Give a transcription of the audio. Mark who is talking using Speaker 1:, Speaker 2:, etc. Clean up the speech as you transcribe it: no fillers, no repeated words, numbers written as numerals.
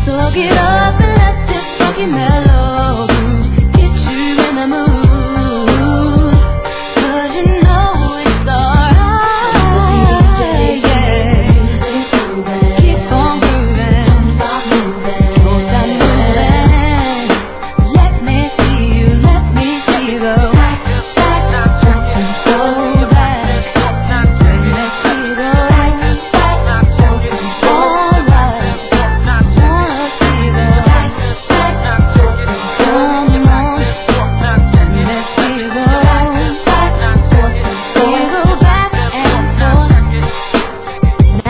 Speaker 1: So get up and let this funky mellow